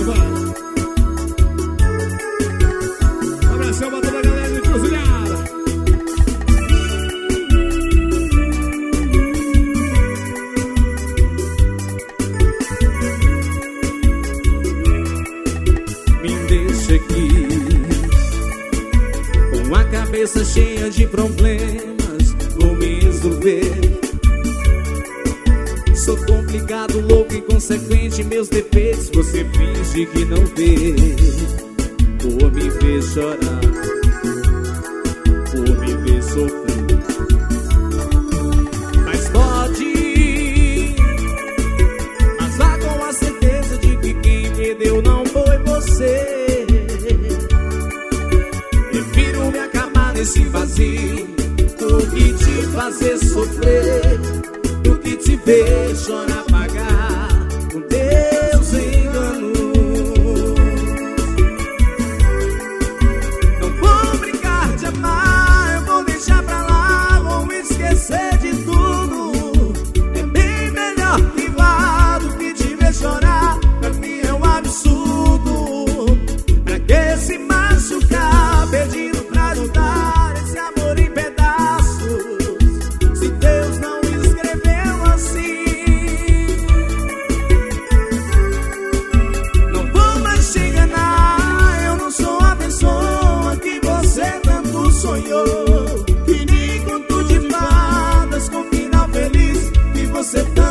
Silva. Um abração pra toda a galera de Cruzilhada. Me deixa aqui com a cabeça cheia de problemas, vou me resolver. Sou complicado, louco, inconsequente, meus defeitos você finge que não vê. Por me ver chorar, por me ver sofrer. Mas vá com a certeza de que quem perdeu não foi você. Prefiro me acamar nesse vazio do que te fazer sofrer, do que te ver chorar, pagar com Deus engano. Não vou brincar de amar, eu vou deixar pra lá, vou me esquecer de tudo. É bem melhor que vá do que te ver chorar, pra mim é um absurdo. Pra que se machucar, pedindo pra ajudar esse amor em pedaços, se Deus não escreveu assim? Não vou mais te enganar, eu não sou a pessoa que você tanto sonhou. Que nem conto de fadas com final feliz que você tanto